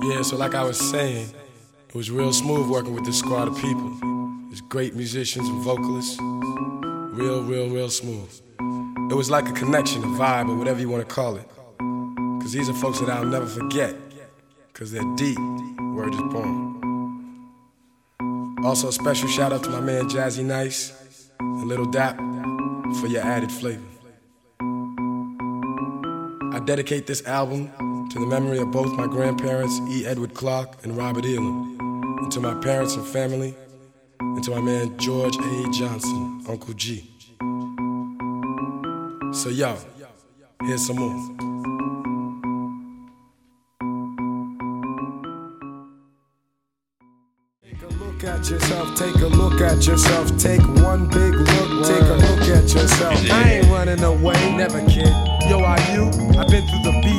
Yeah, so like I was saying, it was real smooth working with this squad of people. There's great musicians and vocalists. Real smooth. It was like a connection, a vibe, or whatever you want to call it. Cause these are folks that I'll never forget. Cause they're deep. Word is born. Also a special shout out to my man Jazzy Nice and Little Dap for your added flavor. I dedicate this album to the memory of both my grandparents, E. Edward Clark and Robert Elam, and to my parents and family, and to my man George A. Johnson, Uncle G. So yo, here's some more. At yourself, take a look at yourself, take one big look, take a look at yourself. I ain't running away, never kid. Yo, are you? I've been through the beat